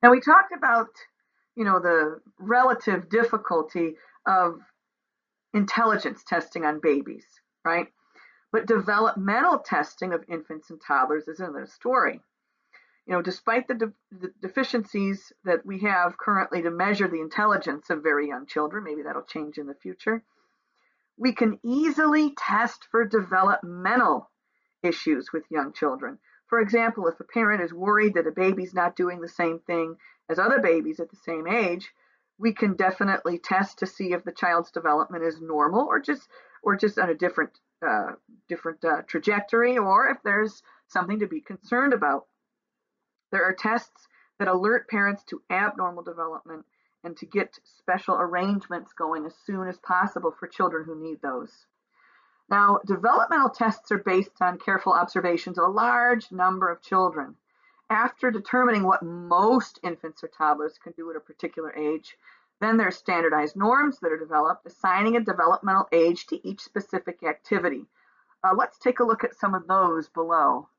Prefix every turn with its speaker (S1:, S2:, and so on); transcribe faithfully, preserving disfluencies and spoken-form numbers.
S1: Now, we talked about, you know, the relative difficulty of intelligence testing on babies, right? But developmental testing of infants and toddlers is another story. You know, despite the, de- the deficiencies that we have currently to measure the intelligence of very young children, maybe that'll change in the future, we can easily test for developmental issues with young children. For example, if a parent is worried that a baby's not doing the same thing as other babies at the same age, we can definitely test to see if the child's development is normal or just or just on a different uh, different uh, trajectory, or if there's something to be concerned about. There are tests that alert parents to abnormal development and to get special arrangements going as soon as possible for children who need those. Now, developmental tests are based on careful observations of a large number of children. After determining what most infants or toddlers can do at a particular age, then there are standardized norms that are developed, assigning a developmental age to each specific activity. Uh, let's take a look at some of those below.